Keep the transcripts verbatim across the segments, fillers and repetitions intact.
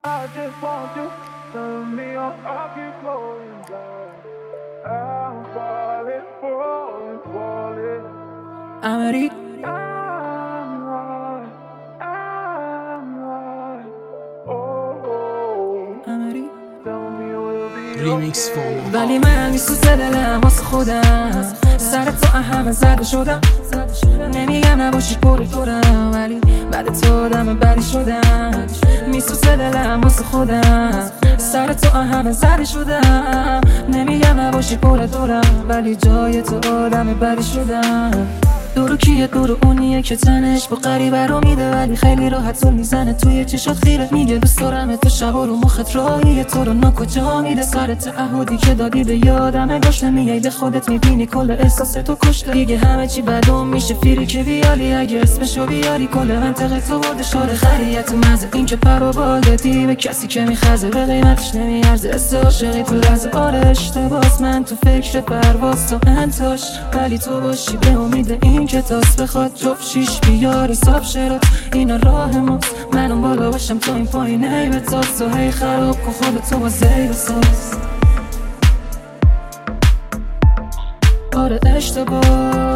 I just want you. Tell me I'll, I'll keep going down. I'm falling, falling, falling. I'm ready. I'm right, I'm right. Oh, oh. I'm ready. Tell me we'll be Remix okay. form. ولی من نیست تو دلم واسه خودم سر تو اهم زده شدم نمیگم نباشی پر دورم ولی بعد تو آدم بدی شدم نیست تو دلم واسه خودم سر تو اهم زده شدم نمیگم نباشی پر دورم ولی جای تو آدم بدی شدم دورو کیه دورو اونیه که تنش با غریبه رو میده ولی خیلی راحت طول میزنه توی چشات خیره میگه دوست دارم تو شب رو مخت راهیه تو رو ناکجا میده سر تعهدی که دادی به یادمه گاش نمیای به خودت میبینی کل احساس تو کشته دیگه همه چی بدون میشه فیری که بیالی اگه اسمشو بیاری کل منطقه تو برده شده خریت مزه این که پر و بال دادی به کسی که میخزه به قیمتش نمیارزه است عاشقی تو لحظه آره اشتباس من تو فکر پرواز تو انتاش ولی تو باشی به امید این که تاس بخواد جفت شیش بیار حساب شرات اینا راه ماست من اون بالا باشم تو این پایین ای به تاس و هی خراب کن خودتو با زیر ساز آره اشتباس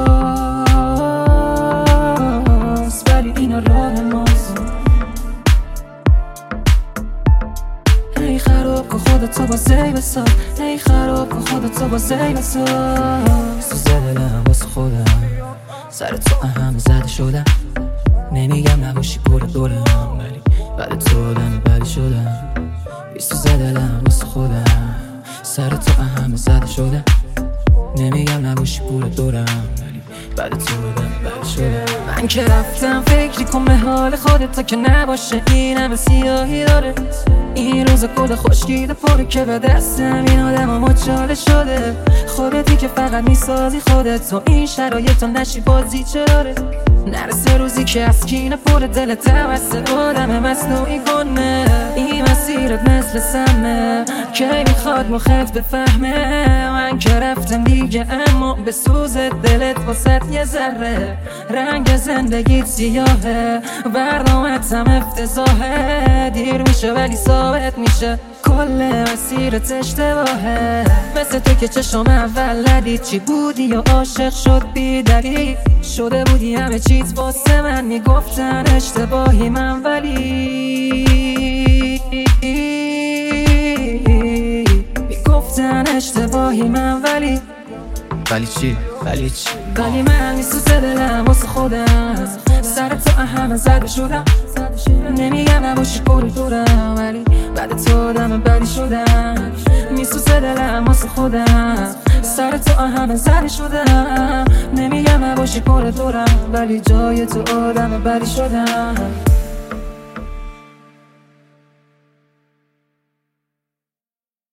ولی اینا راه ماست هی خراب کن خودتو با زیر ساز هی خراب کن خودتو با زیر ساز تو زدلم واسه خودم سر تو اهم زده شدم نمیگم نباشی پر دورم ولی بعد تو آدم بدی شدم بیستو زدلم واسه خودم سر تو اهم زده شدم نمیگم نباشی پر دورم ولی بعد تو آدم بدی شدم من که رفتم فکری کن به حال خودت تا که نباشه این همه سیاهی داره این روز کل خوشگیده پره که به دستم این آدم ها مچاله شده خودتی که فقط میسازی خودت تو این شرایط نشی بازی چراره نرسه روزی که از کینه پر دل توسط آدم مصنوعی کنه این مسیرت مثل سمه که میخواد مخت بفهمه من که رفتم دیگه اما به سوز دلت واسط یه ذره رنگ زندگیت سیاهه برنامت هم افتضاحه دیر میشه ولی ثابت میشه کل مسیرت اشتباهه مثل تو که چشم اول ندید چی بودی یا عاشق شد بی دلیل شده بودی همه چیز واسه من میگفتن اشتباهی من ولی میگفتن اشتباهی من ولی ولی چی؟ ولی چی؟ ولی من نیست تو دلم واسه خودم سر تو اهم زده شدم نمیگم نباشی پر دورم ولی بعد تو آدم بدی شدم نیست تو دلم واسه خودم سر تو اهم زده شدم نمیگم نباشی پر دورم ولی جای تو آدم بدی شدم